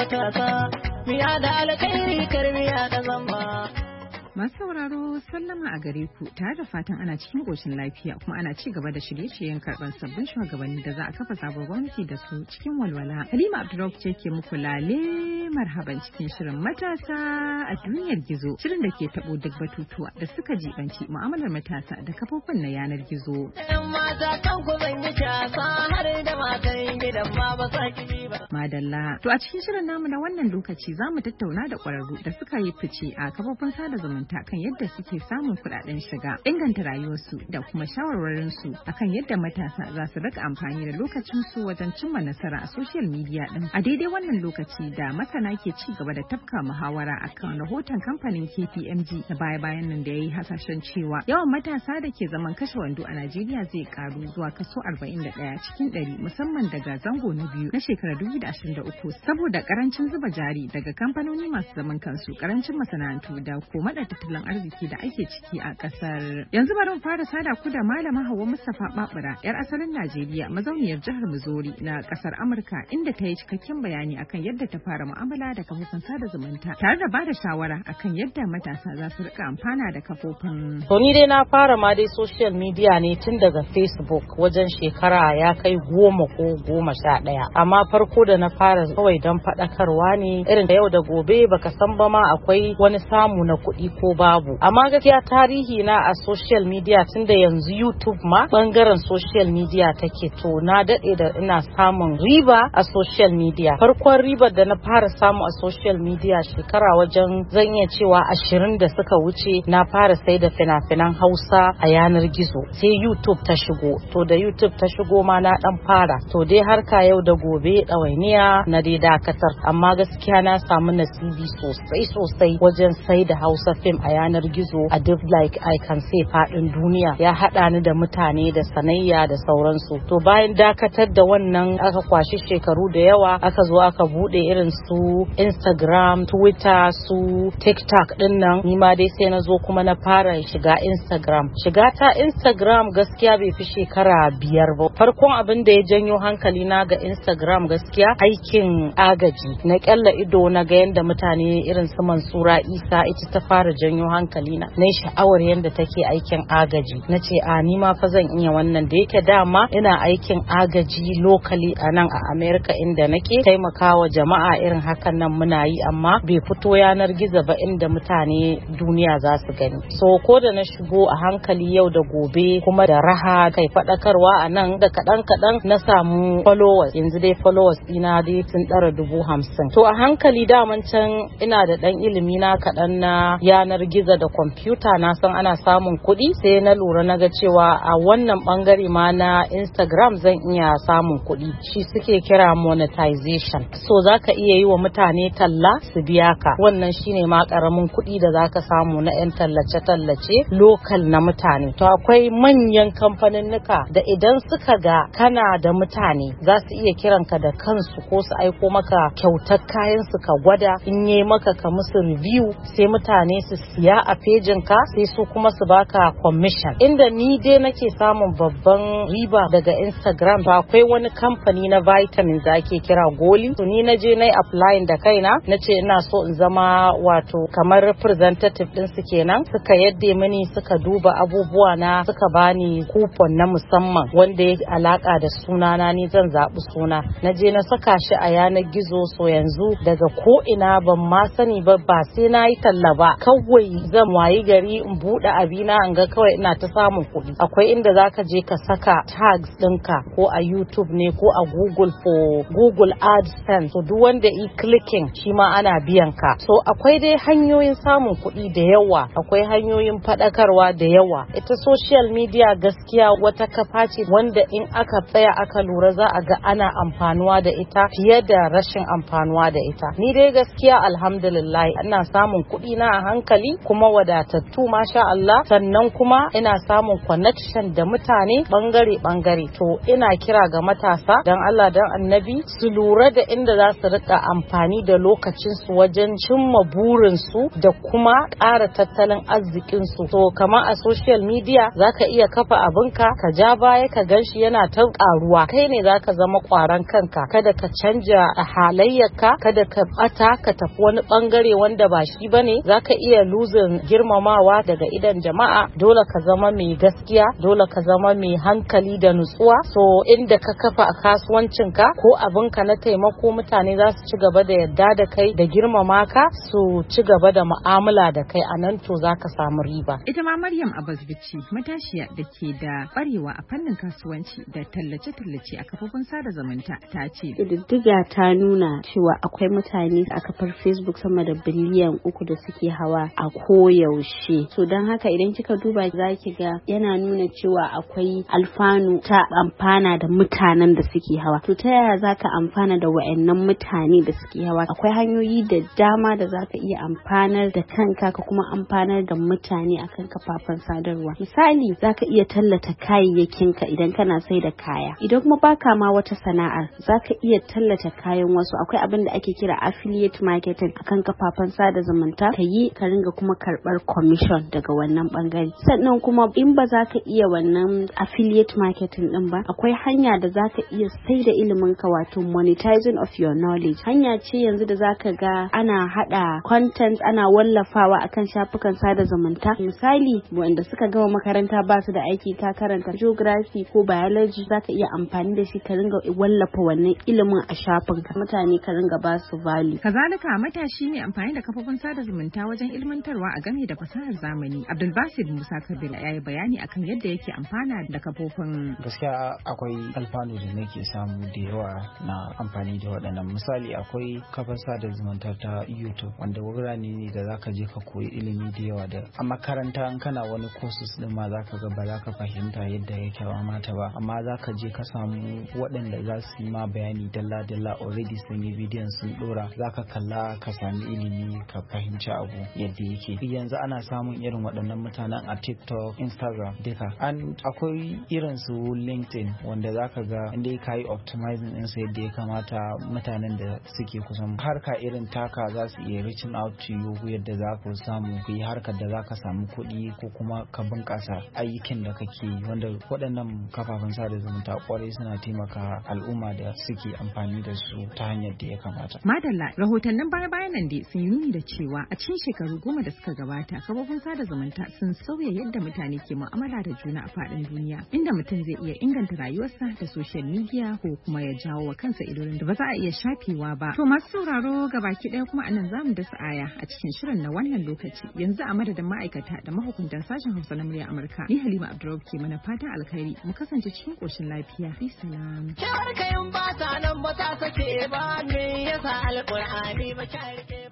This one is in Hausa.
matasa, miya da alkhairi karmiya da zamba. Masu sauraro sallama a gare ku tare da fatan ana cikin ƙoshin lafiya kuma ana ci gaba da shirye-shiryen karɓar sabbin shugabanni da za a kafa sabon gwamnati da su cikin walwala. Halima Abdurrauf ce ke muku lale marhaban cikin shirin matasa a duniyar gizo. Shirin da ke taɓo duk batutuwa da suka jibanci mu'amalar matasa da kafofin na yanar gizo. Yan mata kan ku zan yi shasa har da matan gidan ma ba sa ki ba. Madalla. To a cikin shirin namu na wannan lokaci za mu tattauna da ƙwararru da suka yi fice a kafofin sada zumunta kan yadda suke samun kuɗaɗen shiga, inganta rayuwarsu da kuma shawarwarinsu akan yadda matasa za su rika amfani da lokacinsu wajen cimma nasara a social media din. A daidai wannan lokaci da masana ke ci gaba da tafka muhawara akan rahoton kamfanin KPMG da baya-bayan nan da ya yi hasashen cewa yawan matasa da ke zaman kashe wando a Najeriya zai karu zuwa kaso 41 cikin 100 musamman daga zango na biyu na shekarar 2023 saboda karancin zuba jari daga kamfanoni masu zaman kansu, karancin masana'antu da kuma tattalin arziki da ake ciki a kasar. Yanzu bari mu fara sada ku da malama Hauwa Mustapha Babura, yar asalin Najeriya, mazauniyar jihar Missouri na kasar Amurka, inda ta yi cikakken bayani akan yadda ta fara mu'amala da kafofin sada zumunta tare da bada shawara akan yadda matasa za su rika amfana da kafofin. To ni dai na fara ma dai social media ne tun daga Facebook wajen shekara ya kai 10 ko 11. Amma farko da na fara kawai don faɗakarwa ne irin da yau da gobe baka san ba ma akwai wani samu na kuɗi ko babu. Amma gaskiya tarihi na a social media tunda yanzu YouTube ma bangaren social media take, to na dade da ina samun riba a social media. Farkon ribar da na fara samu a social media shekara wajen zan iya cewa 20 da suka wuce, na fara sai da fina-finan Hausa a yanar gizo. Sai YouTube ta shigo. To da YouTube ta shigo ma na dan fara. To dai harka yau da gobe ɗawainiya na dai dakatar. Amma gaskiya na samu nasibi sosai wajen sai da Hausa film a yanar gizo a duk like I can say fadin duniya. Ya hada ni da mutane da sanayya da sauransu. To bayan dakatar da wannan aka kwashi shekaru da yawa, aka zo aka bude irin su Instagram, Twitter, su TikTok din nan. Ni ma dai sai na zo kuma na fara shiga Instagram. Shiga ta Instagram gaskiya bai fi shekara 5 ba. Farkon abin da ya janyo hankali na ga Instagram gaskiya aikin agaji. Na kyalla ido na ga yanda mutane irin su Mansura Isa ita ta fara janyo hankali na sha'awar yadda take aikin agaji. Na ce a ni ma fa zan iya wannan, da yake dama ina aikin agaji locally a nan a America inda nake taimakawa jama'a irin hakan nan muna yi, amma bai fito yanar gizo ba inda mutane duniya za su gani. So ko da na shigo a hankali yau da gobe kuma da raha kai faɗakarwa a nan da kaɗan na samu followers. Yanzu dai followers ɗina dai sun ɗara 50,000. To a hankali daman can ina da ɗan ilimi na kaɗan na yanar gizo da kwamfuta, na san ana samun kuɗi. Sai na lura na ga cewa a wannan bangare ma na Instagram zan iya samun kuɗi. Shi suke kira monetization. So zaka iya yi wa mutane talla su biya ka. Wannan shine ma karamin kuɗi da zaka samu na 'yan tallace local na mutane. To akwai manyan kamfaninnika da idan suka ga kana da mutane za su iya kiranka da kansu ko su aiko maka kyautar kayan su ka gwada, in yi maka ka musu review, sai mutane su siya a pejin ka, sai su kuma su baka commission. Inda ni dai nake samun babban riba daga Instagram, to akwai wani kamfani na vitamins da ake kira Goli. To ni naje nayi applying da kaina, nace ina so in zama wato kamar representative din su kenan. Suka yadde mini, suka duba abubuwa na, suka bani coupon na musamman wanda ya alaka da sunana, ni zan zabi suna. Naje na saka shi a yanar gizo. So yanzu daga ko ina ban ma sani ba sai na yi talla ba, kawai zan wayi gari in buɗe abina in ga kawai ina ta samun kuɗi. Akwai inda zaka je ka saka tags ɗinka ko a YouTube ne ko a Google for Google AdSense. So duk wanda yi clicking shi ma ana biyan ka. So akwai dai hanyoyin samun kuɗi da yawa, akwai hanyoyin faɗakarwa da yawa. Ita social media gaskiya wata kafa ce wanda in aka tsaya aka lura za a ga ana amfanuwa da ita fiye da rashin amfanuwa da ita. Ni dai gaskiya alhamdulillah ina samun kuɗi na a hankali kuma wadatattu masha Allah, sannan kuma ina samun connection da mutane bangare. To ina kira ga matasa dan Allah dan Annabi su lura da inda za su rika amfani da lokacin su wajen cimma burin su da kuma ƙara tattalin arzikin su. To kamar a social media zaka iya kafa abinka ka ja baya ka ganshi yana ta ƙaruwa, kai ne zaka zama ƙwaran kanka. Kada ka canja halayyarka, kada ka bata ka tafi wani bangare wanda ba shi bane, zaka iya losing girmamawa daga idan jama'a. Dole ka zama mai gaskiya, dole ka zama mai hankali da nutsuwa. So inda ka kafa a kasuwancinka ko abinka na taimako, mutane za su ci gaba da yadda da kai da girmama ka, su ci gaba da mu'amala da kai, a nan to zaka samu riba. Ita ma Maryam Abbas Bichi, matashiya da ke da barewa a fannin kasuwanci da tallace-tallace a kafofin sada zumunta, ta ce ƙididdiga ta nuna cewa akwai mutane a kafar Facebook sama da biliyan 3 da suke hawa a koyaushe. So don haka idan kika duba za ki ga yana nuna cewa akwai alfanu ta amfana da mutanen da suke hawa. To ta yaya za ka amfana da wa'annan mutane da suke hawa? Akwai hanyoyi da dama da za ka iya amfanar da kanka ka kuma amfanar da mutane akan kafafen sadarwa. Misali, za ka iya tallata kayayyakinka idan kana sai da kaya. Idan kuma baka ma wata sana'ar, za ka iya tallata kayan wasu. Akwai abin da ake kira affiliate marketing akan kafafen sada zumunta, ka yi ka ringa kuma karɓar commission daga wannan bangare. Sannan kuma in ba za ka iya wannan affiliate marketing din ba, akwai hanya da za ka iya sai da ilimin ka, wato monetizing of your knowledge. Hanya ce yanzu da za ka ga ana hada content ana wallafawa akan shafukan sada zumunta. Misali, wanda suka gama makaranta ba su da aiki, ka karanta geography ko biology, za ka iya amfani da shi ka ringa wallafa wannan ilimin a shafin ka, mutane ka ringa ba su value. Kazalika, matashi mai amfani da kafofin sada zumunta wajen ilmantarwa a game da fasahar zamani, Abdulbasir Musa Kabila, ya yi bayani akan yadda yake amfana da kafofin. Gaskiya akwai alfanu da nake samu da yawa na amfani da waɗannan. Misali, akwai kafar sada zumunta ta YouTube, wanda wurare ne da zaka je ka koyi ilimi da yawa. Da a makaranta in kana wani courses din ma zaka ga ba za ka fahimta yadda yake mata ba, amma zaka je ka samu waɗanda za su yi ma bayani dalla already sun yi bidiyon sun dora, zaka kalla ka sami ilimi ka fahimci abu yadda yake. Yanzu ana samun irin waɗannan mutanen a TikTok, Instagram duka. An akwai irin su LinkedIn, wanda zaka ga inda ka yi optimizing ɗinsa yadda ya kamata, mutanen da suke kusan harka irin taka za su iya reaching out to you yadda za ku samu ku yi harkar da za ka samu kuɗi ko kuma ka bunƙasa ayyukan da kake yi, wanda waɗannan kafafen sada zumunta kwarai suna taimaka al'umma da suke amfani da su ta hanyar da ya kamata. Madalla, rahotannin baya-bayan nan dai sun yi nuni da cewa a cikin shekaru 10 da suka gabata, kafofin sada zumunta sun sauya yadda mutane ke mu'amala da juna a faɗin duniya, inda mutum zai iya inganta rayuwarsa da social media ko kuma ya jawo wa kansa idolin da ba za a iya shafewa ba. To masu sauraro, gabaki ɗaya kuma anan zamu dasa aya a cikin shirin na wannan lokaci. Yanzu a madadin ma'aikata da mahukuntan sashen Hausa na murya Amurka, ni Halima Abdurrahman ke mana fatan alkhairi, mu kasance cikin koshin lafiya. Bisalam. Shar kayan ba ta nan ba ta sake ba, me yasa alƙur'ani ba ta rike